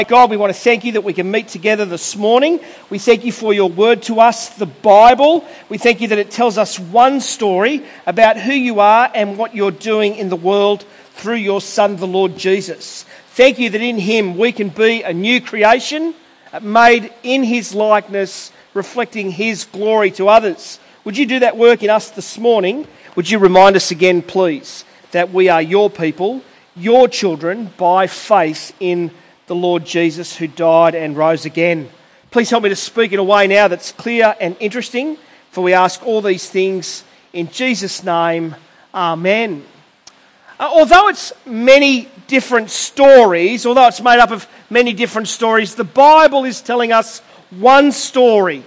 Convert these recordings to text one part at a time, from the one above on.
God, we want to thank you that we can meet together this morning. We thank you for your word to us, the Bible. We thank you that it tells us one story about who you are and what you're doing in the world through your Son, the Lord Jesus. Thank you that in him we can be a new creation, made in his likeness, reflecting his glory to others. Would you do that work in us this morning? Would you remind us again, please, that we are your people, your children, by faith in the Lord Jesus who died and rose again. Please help me to speak in a way now that's clear and interesting, for we ask all these things in Jesus' name. Amen. Although it's many different stories, although it's made up of many different stories, the Bible is telling us one story.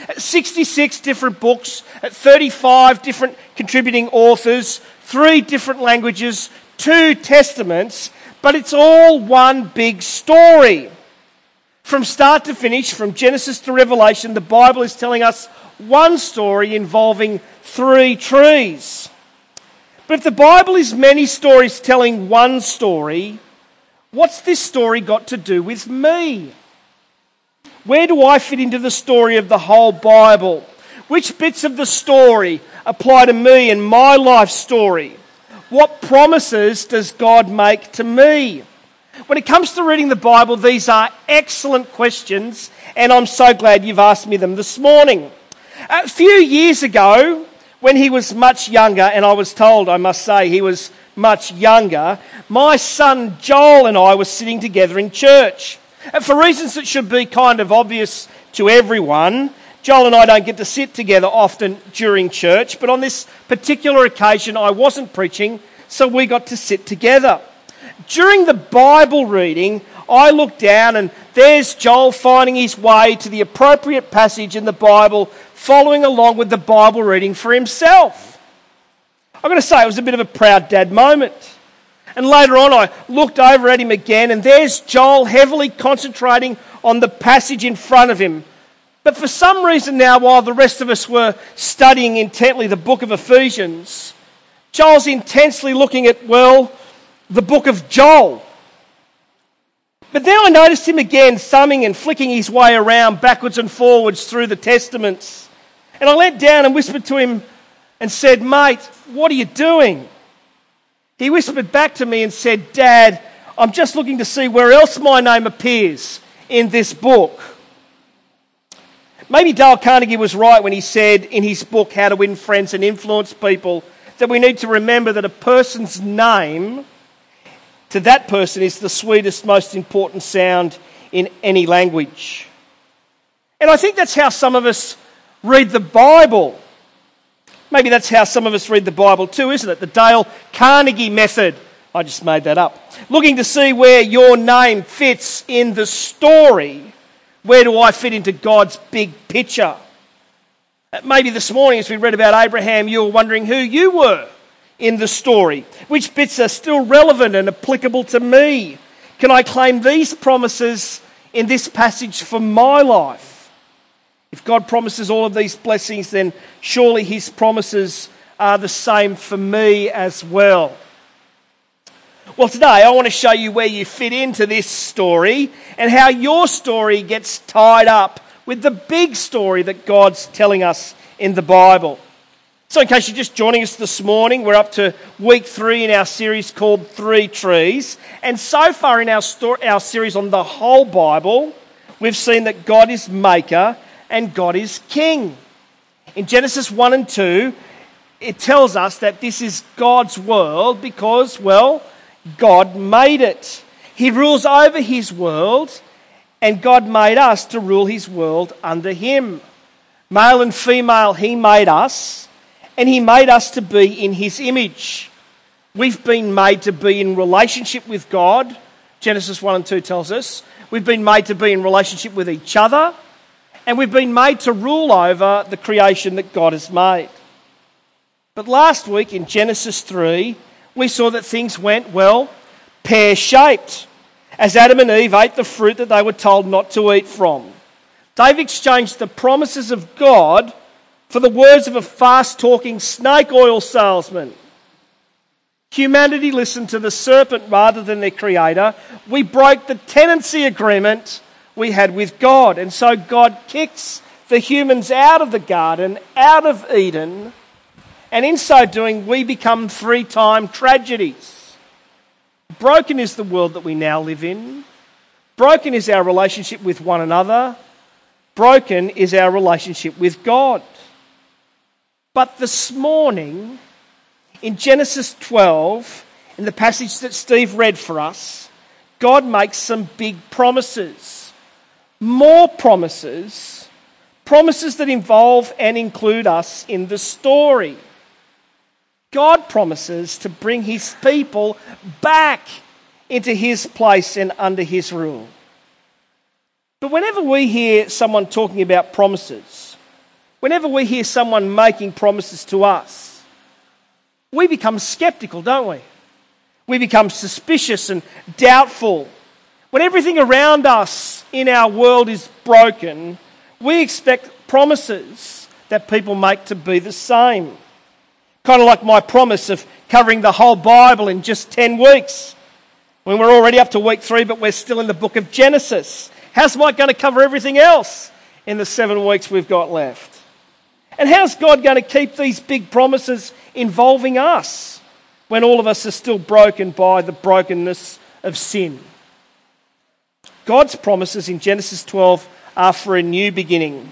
66 different books, 35 different contributing authors, 3 different languages, 2 testaments, but it's all one big story. From start to finish, from Genesis to Revelation, the Bible is telling us one story involving 3 trees. But if the Bible is many stories telling one story, what's this story got to do with me? Where do I fit into the story of the whole Bible? Which bits of the story apply to me and my life story? What promises does God make to me? When it comes to reading the Bible, these are excellent questions, and I'm so glad you've asked me them this morning. A few years ago, when he was much younger, and I was told, I must say, he was much younger, my son Joel and I were sitting together in church. And for reasons that should be kind of obvious to everyone, Joel and I don't get to sit together often during church, but on this particular occasion I wasn't preaching, so we got to sit together. During the Bible reading, I looked down and there's Joel finding his way to the appropriate passage in the Bible, following along with the Bible reading for himself. I've got to say, it was a bit of a proud dad moment. And later on I looked over at him again and there's Joel heavily concentrating on the passage in front of him. But for some reason now, while the rest of us were studying intently the book of Ephesians, Joel's intensely looking at, the book of Joel. But then I noticed him again thumbing and flicking his way around backwards and forwards through the Testaments. And I leant down and whispered to him and said, "Mate, what are you doing?" He whispered back to me and said, "Dad, I'm just looking to see where else my name appears in this book." Maybe Dale Carnegie was right when he said in his book, How to Win Friends and Influence People, that we need to remember that a person's name to that person is the sweetest, most important sound in any language. And I think that's how some of us read the Bible. Maybe that's how some of us read the Bible too, isn't it? The Dale Carnegie method. I just made that up. Looking to see where your name fits in the story. Where do I fit into God's big picture? Maybe this morning as we read about Abraham, you were wondering who you were in the story. Which bits are still relevant and applicable to me? Can I claim these promises in this passage for my life? If God promises all of these blessings, then surely his promises are the same for me as well. Well, today I want to show you where you fit into this story and how your story gets tied up with the big story that God's telling us in the Bible. So in case you're just joining us this morning, we're up to week 3 in our series called 3 Trees. And so far in our series on the whole Bible, we've seen that God is maker and God is king. In Genesis 1 and 2, it tells us that this is God's world because, God made it. He rules over his world, and God made us to rule his world under him. Male and female, he made us, and he made us to be in his image. We've been made to be in relationship with God. Genesis 1 and 2 tells us. We've been made to be in relationship with each other, and we've been made to rule over the creation that God has made. But last week in Genesis 3, we saw that things went, pear-shaped, as Adam and Eve ate the fruit that they were told not to eat from. They've exchanged the promises of God for the words of a fast-talking snake oil salesman. Humanity listened to the serpent rather than their creator. We broke the tenancy agreement we had with God. And so God kicks the humans out of the garden, out of Eden. And in so doing, we become three-time tragedies. Broken is the world that we now live in. Broken is our relationship with one another. Broken is our relationship with God. But this morning, in Genesis 12, in the passage that Steve read for us, God makes some big promises. More promises. Promises that involve and include us in the story. God promises to bring his people back into his place and under his rule. But whenever we hear someone talking about promises, whenever we hear someone making promises to us, we become skeptical, don't we? We become suspicious and doubtful. When everything around us in our world is broken, we expect promises that people make to be the same. Kind of like my promise of covering the whole Bible in just 10 weeks. When we're already up to week 3, but we're still in the book of Genesis. How's Mike going to cover everything else in the 7 weeks we've got left? And how's God going to keep these big promises involving us when all of us are still broken by the brokenness of sin? God's promises in Genesis 12 are for a new beginning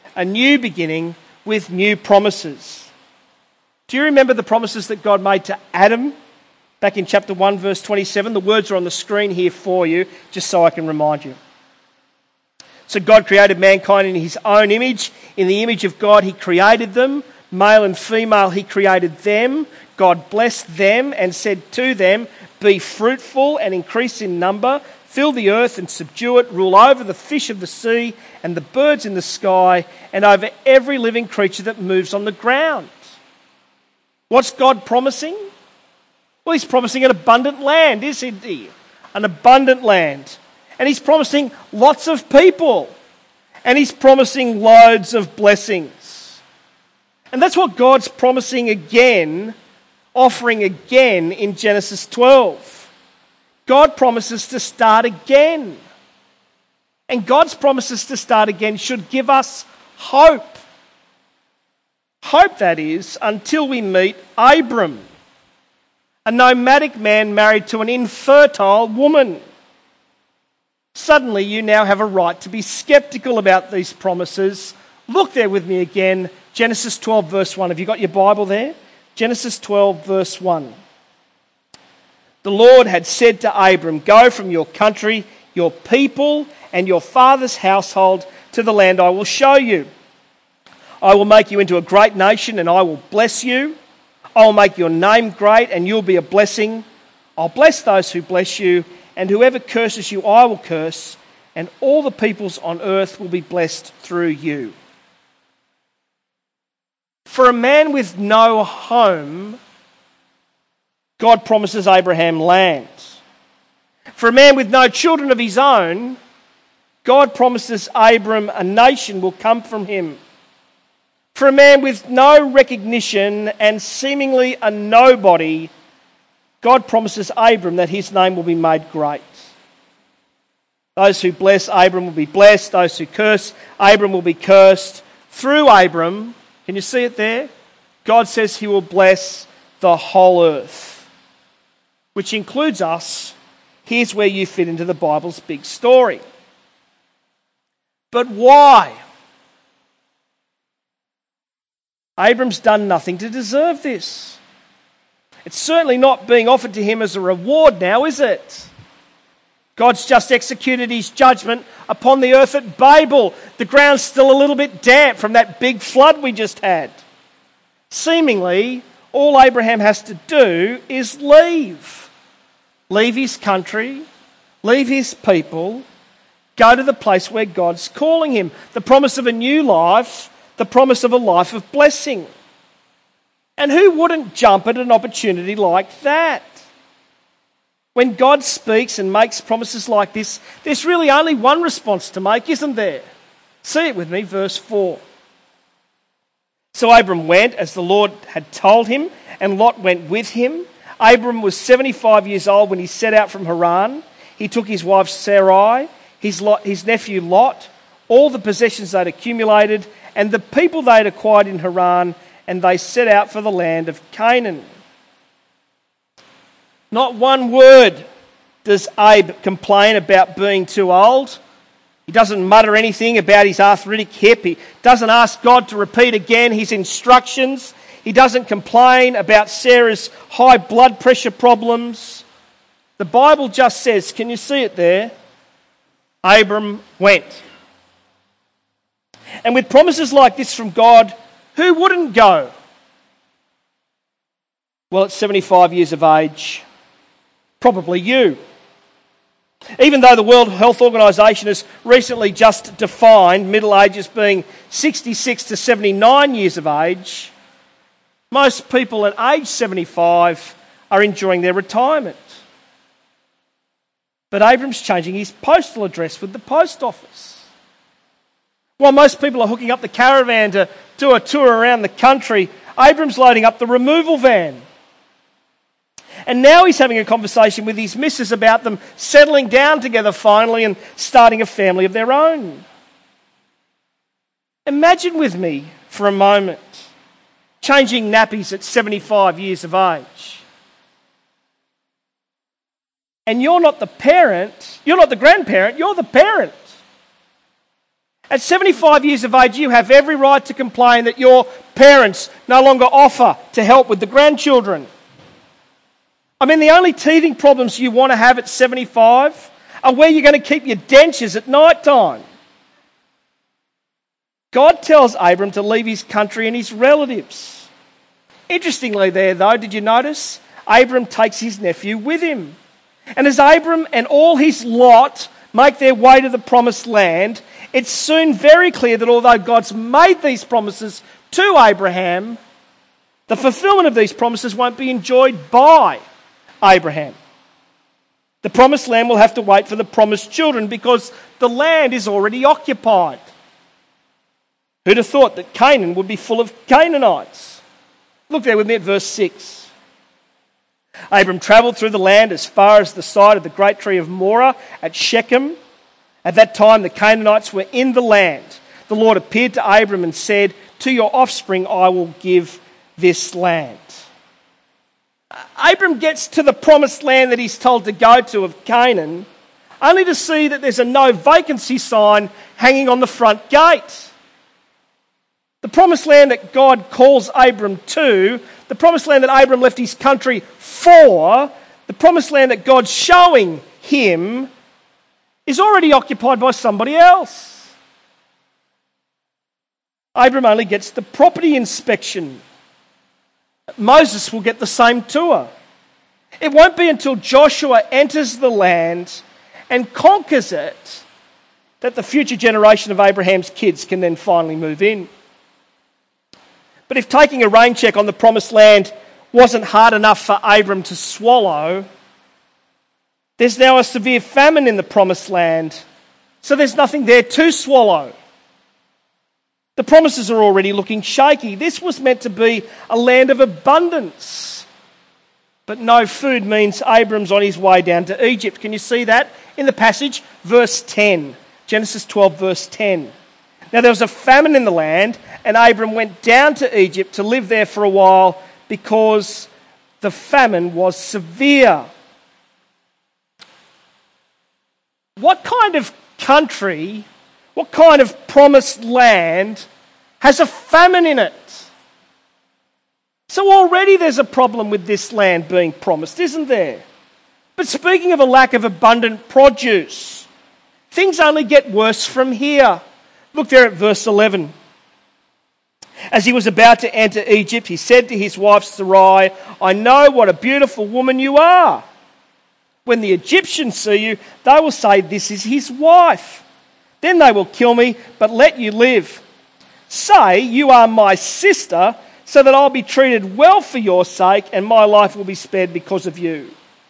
with new promises. Do you remember the promises that God made to Adam back in chapter 1, verse 27? The words are on the screen here for you, just so I can remind you. So God created mankind in his own image. In the image of God, he created them. Male and female, he created them. God blessed them and said to them, "Be fruitful and increase in number. Fill the earth and subdue it. Rule over the fish of the sea and the birds in the sky and over every living creature that moves on the ground." What's God promising? Well, he's promising an abundant land, isn't he? An abundant land. And he's promising lots of people. And he's promising loads of blessings. And that's what God's promising again, offering again in Genesis 12. God promises to start again. And God's promises to start again should give us hope. Hope, that is, until we meet Abram, a nomadic man married to an infertile woman. Suddenly, you now have a right to be skeptical about these promises. Look there with me again, Genesis 12, verse 1. Have you got your Bible there? Genesis 12, verse 1. The Lord had said to Abram, "Go from your country, your people, and your father's household to the land I will show you. I will make you into a great nation, and I will bless you. I will make your name great, and you'll be a blessing. I'll bless those who bless you, and whoever curses you I will curse, and all the peoples on earth will be blessed through you." For a man with no home, God promises Abraham land. For a man with no children of his own, God promises Abram a nation will come from him. For a man with no recognition and seemingly a nobody, God promises Abram that his name will be made great. Those who bless Abram will be blessed. Those who curse Abram will be cursed. Through Abram, can you see it there? God says he will bless the whole earth, which includes us. Here's where you fit into the Bible's big story. But why? Abram's done nothing to deserve this. It's certainly not being offered to him as a reward now, is it? God's just executed his judgment upon the earth at Babel. The ground's still a little bit damp from that big flood we just had. Seemingly, all Abraham has to do is leave. Leave his country, leave his people, go to the place where God's calling him. The promise of a new life, the promise of a life of blessing. And who wouldn't jump at an opportunity like that? When God speaks and makes promises like this, there's really only one response to make, isn't there? See it with me, verse 4. So Abram went as the Lord had told him, and Lot went with him. Abram was 75 years old when he set out from Haran. He took his wife Sarai, his nephew Lot, all the possessions they'd accumulated, and the people they'd acquired in Haran, and they set out for the land of Canaan. Not one word does Abe complain about being too old. He doesn't mutter anything about his arthritic hip. He doesn't ask God to repeat again his instructions. He doesn't complain about Sarah's high blood pressure problems. The Bible just says, can you see it there? Abram went. And with promises like this from God, who wouldn't go? Well, at 75 years of age, probably you. Even though the World Health Organization has recently just defined middle age as being 66 to 79 years of age, most people at age 75 are enjoying their retirement. But Abram's changing his postal address with the post office. While most people are hooking up the caravan to do a tour around the country, Abram's loading up the removal van. And now he's having a conversation with his missus about them settling down together finally and starting a family of their own. Imagine with me for a moment changing nappies at 75 years of age. And you're not the parent, you're not the grandparent, you're the parent. At 75 years of age, you have every right to complain that your parents no longer offer to help with the grandchildren. I mean, the only teething problems you want to have at 75 are where you're going to keep your dentures at night time. God tells Abram to leave his country and his relatives. Interestingly there, though, did you notice? Abram takes his nephew with him. And as Abram and all his lot make their way to the promised land, it's soon very clear that although God's made these promises to Abraham, the fulfillment of these promises won't be enjoyed by Abraham. The promised land will have to wait for the promised children because the land is already occupied. Who'd have thought that Canaan would be full of Canaanites? Look there with me at verse 6. Abram travelled through the land as far as the site of the great tree of Moreh at Shechem. At that time the Canaanites were in the land. The Lord appeared to Abram and said, "To your offspring I will give this land." Abram gets to the promised land that he's told to go to of Canaan, only to see that there's a no vacancy sign hanging on the front gate. The promised land that God calls Abram to, the promised land that Abram left his country for, the promised land that God's showing him, is already occupied by somebody else. Abram only gets the property inspection. Moses will get the same tour. It won't be until Joshua enters the land and conquers it that the future generation of Abraham's kids can then finally move in. But if taking a rain check on the promised land wasn't hard enough for Abram to swallow, there's now a severe famine in the promised land, so there's nothing there to swallow. The promises are already looking shaky. This was meant to be a land of abundance. But no food means Abram's on his way down to Egypt. Can you see that in the passage? Verse 10. Genesis 12, verse 10. Now there was a famine in the land, and Abram went down to Egypt to live there for a while because the famine was severe. What kind of country, what kind of promised land has a famine in it? So already there's a problem with this land being promised, isn't there? But speaking of a lack of abundant produce, things only get worse from here. Look there at verse 11. As he was about to enter Egypt, he said to his wife Sarai, "I know what a beautiful woman you are. When the Egyptians see you, they will say, 'This is his wife.' Then they will kill me, but let you live. Say, 'You are my sister,' so that I'll be treated well for your sake, and my life will be spared because of you."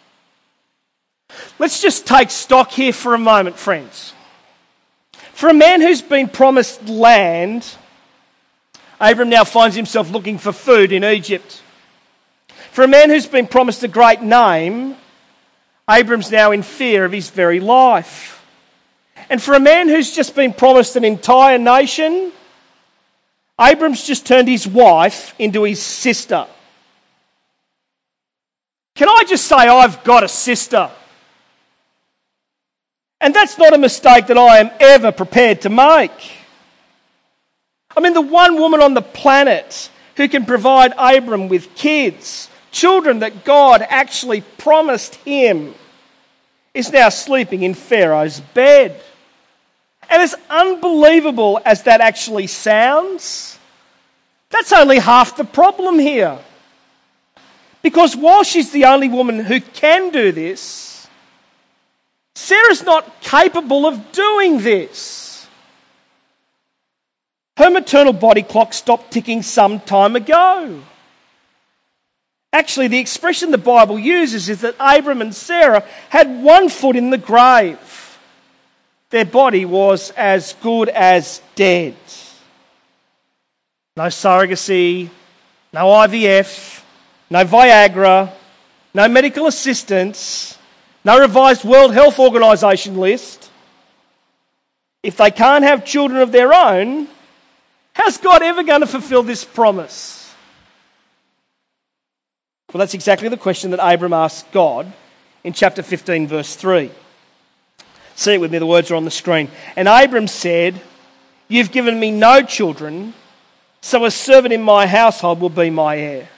Let's just take stock here for a moment, friends. For a man who's been promised land, Abram now finds himself looking for food in Egypt. For a man who's been promised a great name, Abram's now in fear of his very life. And for a man who's just been promised an entire nation, Abram's just turned his wife into his sister. Can I just say I've got a sister? And that's not a mistake that I am ever prepared to make. I mean, the one woman on the planet who can provide Abram with kids, children that God actually promised him, is now sleeping in Pharaoh's bed. And as unbelievable as that actually sounds, that's only half the problem here. Because while she's the only woman who can do this, Sarah's not capable of doing this. Her maternal body clock stopped ticking some time ago. Actually, the expression the Bible uses is that Abram and Sarah had one foot in the grave. Their body was as good as dead. No surrogacy, no IVF, no Viagra, no medical assistance, no revised World Health Organization list. If they can't have children of their own, how's God ever going to fulfill this promise? Well, that's exactly the question that Abram asked God in chapter 15, verse 3. See it with me, the words are on the screen. And Abram said, "You've given me no children, so a servant in my household will be my heir."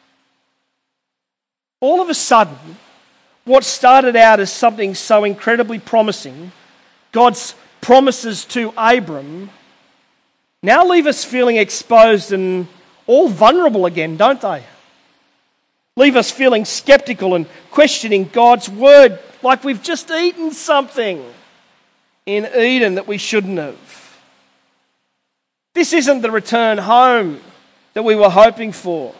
All of a sudden, what started out as something so incredibly promising, God's promises to Abram, now leave us feeling exposed and all vulnerable again, don't they? Leave us feeling skeptical and questioning God's word, like we've just eaten something in Eden that we shouldn't have. This isn't the return home that we were hoping for.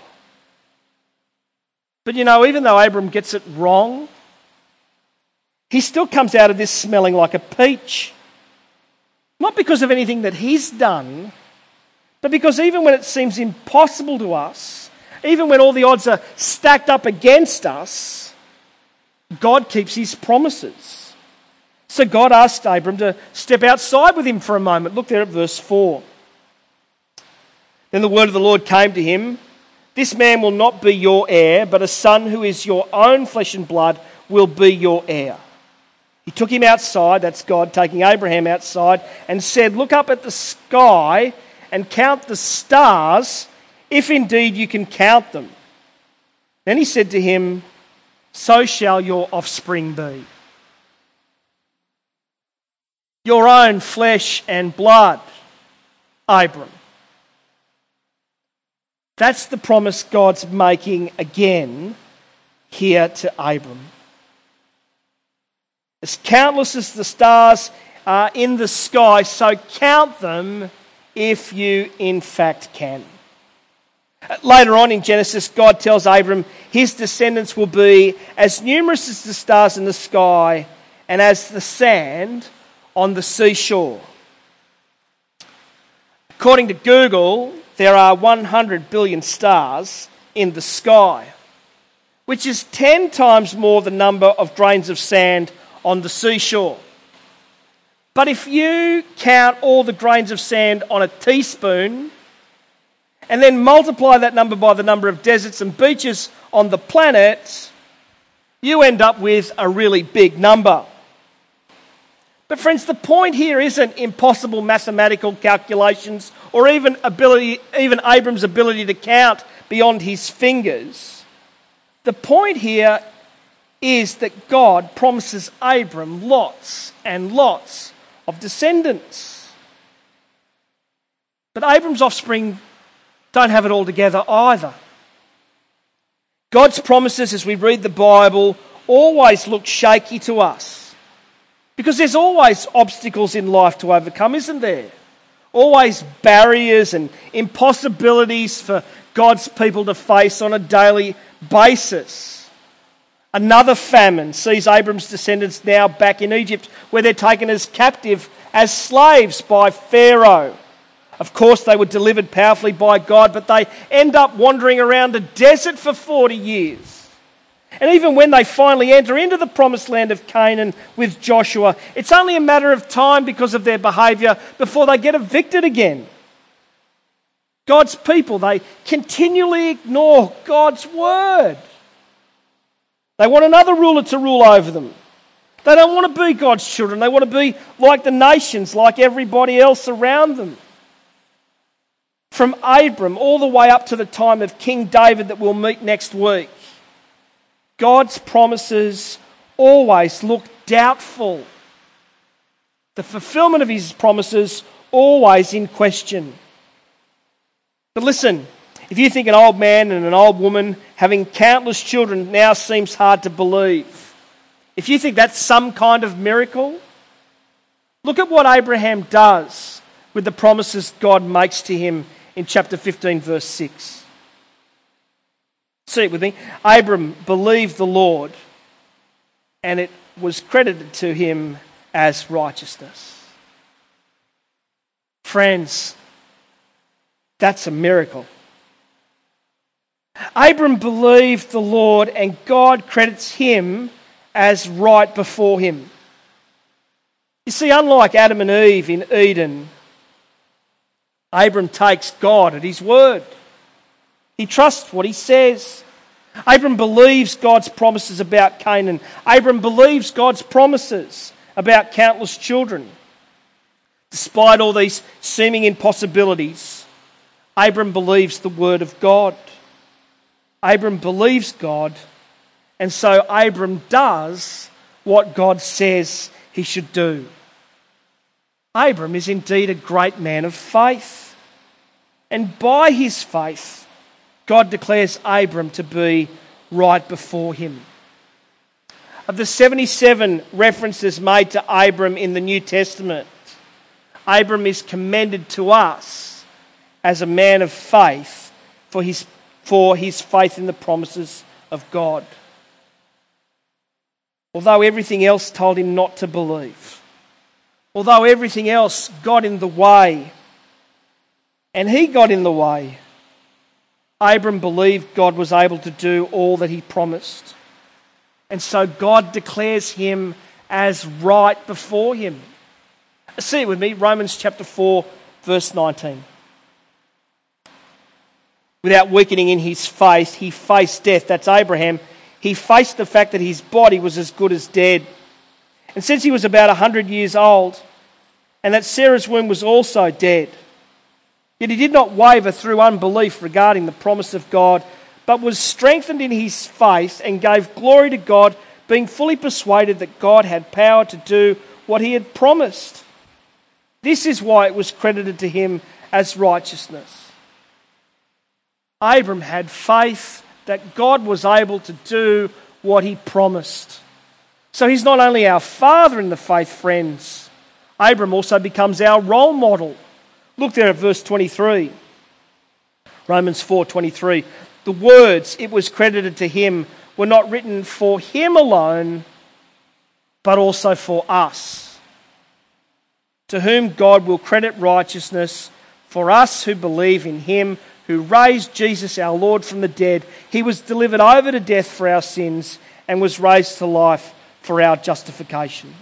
But you know, even though Abram gets it wrong, he still comes out of this smelling like a peach. Not because of anything that he's done, but because even when it seems impossible to us, even when all the odds are stacked up against us, God keeps his promises. So God asked Abram to step outside with him for a moment. Look there at verse 4. Then the word of the Lord came to him, "This man will not be your heir, but a son who is your own flesh and blood will be your heir." He took him outside, that's God taking Abraham outside, and said, "Look up at the sky and count the stars, if indeed you can count them." Then he said to him, "So shall your offspring be." Your own flesh and blood, Abram. That's the promise God's making again here to Abram. As countless as the stars are in the sky, so count them if you in fact can. Later on in Genesis, God tells Abram his descendants will be as numerous as the stars in the sky and as the sand on the seashore. According to Google, there are 100 billion stars in the sky, which is 10 times more the number of grains of sand on the seashore. But if you count all the grains of sand on a teaspoon and then multiply that number by the number of deserts and beaches on the planet, you end up with a really big number. But friends, the point here isn't impossible mathematical calculations or even Abram's ability to count beyond his fingers. The point here is that God promises Abram lots and lots of descendants. But Abram's offspring don't have it all together either. God's promises, as we read the Bible, always look shaky to us. Because there's always obstacles in life to overcome, isn't there? Always barriers and impossibilities for God's people to face on a daily basis. Another famine sees Abram's descendants now back in Egypt, where they're taken as captive as slaves by Pharaoh. Of course, they were delivered powerfully by God, but they end up wandering around a desert for 40 years. And even when they finally enter into the promised land of Canaan with Joshua, it's only a matter of time because of their behaviour before they get evicted again. God's people, they continually ignore God's word. They want another ruler to rule over them. They don't want to be God's children. They want to be like the nations, like everybody else around them. From Abram all the way up to the time of King David that we'll meet next week, God's promises always look doubtful. The fulfillment of his promises always in question. But listen, if you think an old man and an old woman having countless children now seems hard to believe, if you think that's some kind of miracle, look at what Abraham does with the promises God makes to him in chapter 15, verse 6. See it with me. Abram believed the Lord, and it was credited to him as righteousness. Friends, that's a miracle. Abram believed the Lord, and God credits him as right before him. You see, unlike Adam and Eve in Eden, Abram takes God at his word. He trusts what he says. Abram believes God's promises about Canaan. Abram believes God's promises about countless children. Despite all these seeming impossibilities, Abram believes the word of God. Abram believes God, and so Abram does what God says he should do. Abram is indeed a great man of faith. And by his faith, God declares Abram to be right before him. Of the 77 references made to Abram in the New Testament, Abram is commended to us as a man of faith for his faith in the promises of God. Although everything else told him not to believe, although everything else got in the way, and he got in the way, Abram believed God was able to do all that he promised. And so God declares him as right before him. See it with me, Romans chapter 4, verse 19. Without weakening in his faith, he faced death. That's Abraham. He faced the fact that his body was as good as dead. And since he was about 100 years old, and that Sarah's womb was also dead, yet he did not waver through unbelief regarding the promise of God, but was strengthened in his faith and gave glory to God, being fully persuaded that God had power to do what he had promised. This is why it was credited to him as righteousness. Abram had faith that God was able to do what he promised. So he's not only our father in the faith, friends, Abram also becomes our role model. Look there at verse 23. Romans 4:23. The words, "it was credited to him," were not written for him alone, but also for us, to whom God will credit righteousness, for us who believe in him who raised Jesus our Lord from the dead. He was delivered over to death for our sins and was raised to life for our justification.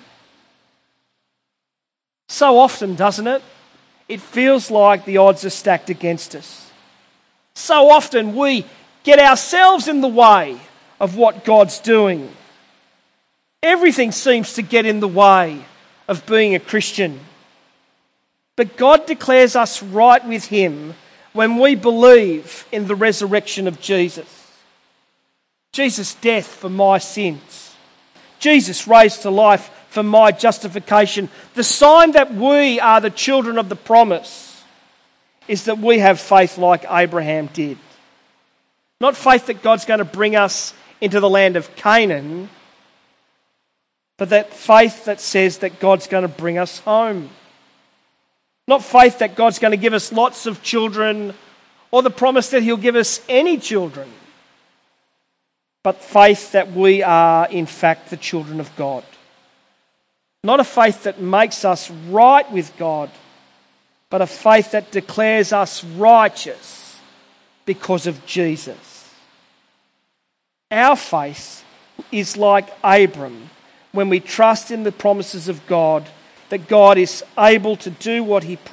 So often, doesn't it? It feels like the odds are stacked against us. So often we get ourselves in the way of what God's doing. Everything seems to get in the way of being a Christian. But God declares us right with him when we believe in the resurrection of Jesus. Jesus' death for my sins. Jesus raised to life for my justification. The sign that we are the children of the promise is that we have faith like Abraham did. Not faith that God's going to bring us into the land of Canaan, but that faith that says that God's going to bring us home. Not faith that God's going to give us lots of children or the promise that he'll give us any children, but faith that we are in fact the children of God. Not a faith that makes us right with God, but a faith that declares us righteous because of Jesus. Our faith is like Abram when we trust in the promises of God, that God is able to do what he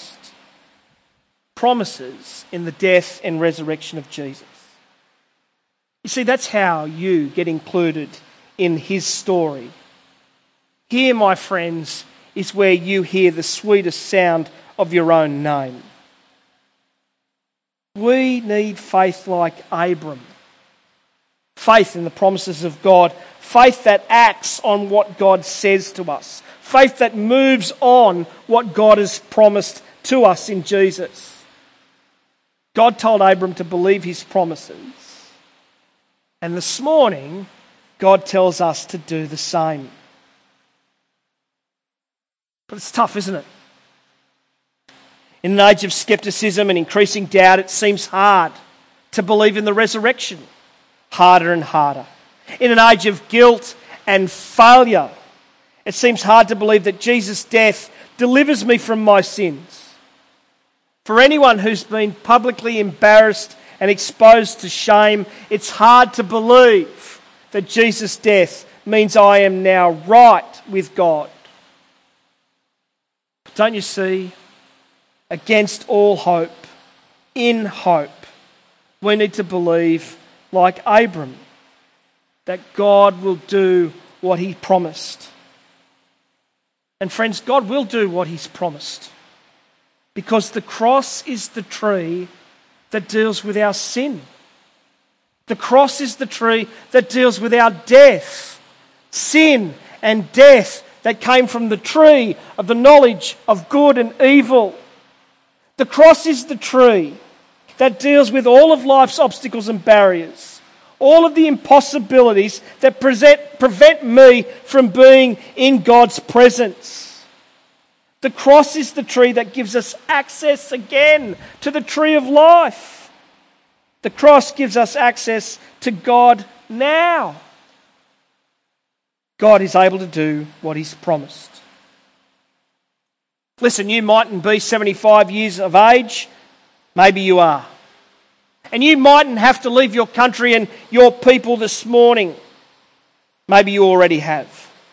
promises in the death and resurrection of Jesus. You see, that's how you get included in his story. Here, my friends, is where you hear the sweetest sound of your own name. We need faith like Abram. Faith in the promises of God. Faith that acts on what God says to us. Faith that moves on what God has promised to us in Jesus. God told Abram to believe his promises. And this morning, God tells us to do the same. But it's tough, isn't it? In an age of skepticism and increasing doubt, it seems hard to believe in the resurrection. Harder and harder. In an age of guilt and failure, it seems hard to believe that Jesus' death delivers me from my sins. For anyone who's been publicly embarrassed and exposed to shame, it's hard to believe that Jesus' death means I am now right with God. But don't you see? Against all hope, in hope, we need to believe, like Abram, that God will do what he promised. And friends, God will do what he's promised, because the cross is the tree that deals with our sin. The cross is the tree that deals with our death, sin and death that came from the tree of the knowledge of good and evil. The cross is the tree that deals with all of life's obstacles and barriers, all of the impossibilities that prevent me from being in God's presence. The cross is the tree that gives us access again to the tree of life. The cross gives us access to God now. God is able to do what he's promised. Listen, you mightn't be 75 years of age. Maybe you are. And you mightn't have to leave your country and your people this morning. Maybe you already have.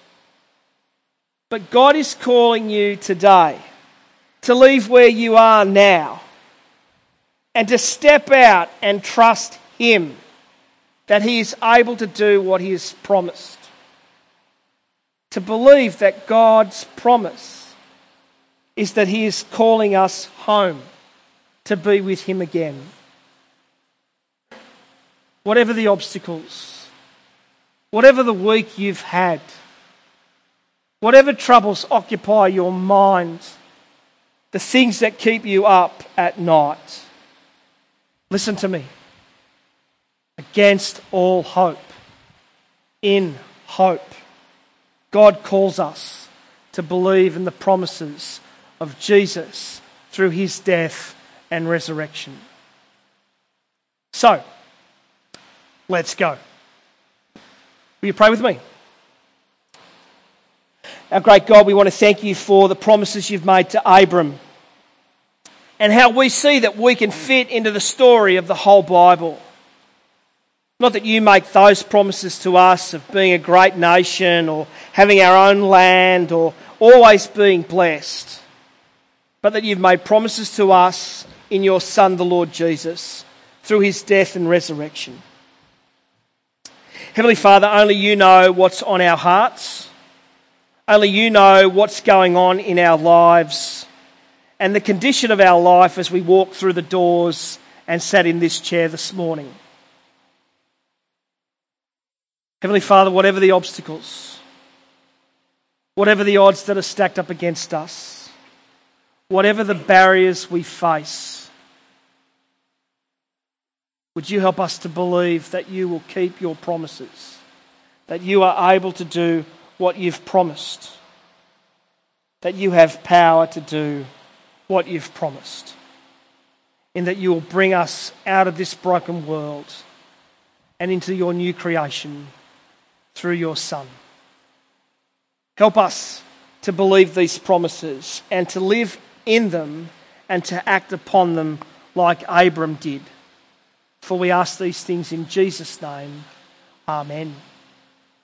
But God is calling you today to leave where you are now and to step out and trust him that he is able to do what he has promised. To believe that God's promise is that he is calling us home to be with him again. Whatever the obstacles, whatever the week you've had, whatever troubles occupy your mind, the things that keep you up at night, listen to me. Against all hope, in hope, God calls us to believe in the promises of Jesus through his death and resurrection. So, let's go. Will you pray with me? Our great God, we want to thank you for the promises you've made to Abram and how we see that we can fit into the story of the whole Bible. Not that you make those promises to us of being a great nation or having our own land or always being blessed, but that you've made promises to us in your Son, the Lord Jesus, through his death and resurrection. Heavenly Father, only you know what's on our hearts. Only you know what's going on in our lives and the condition of our life as we walk through the doors and sat in this chair this morning. Heavenly Father, whatever the obstacles, whatever the odds that are stacked up against us, whatever the barriers we face, would you help us to believe that you will keep your promises, that you are able to do what you've promised, that you have power to do what you've promised, and that you will bring us out of this broken world and into your new creation through your Son. Help us to believe these promises and to live in them and to act upon them like Abram did. For we ask these things in Jesus' name. Amen.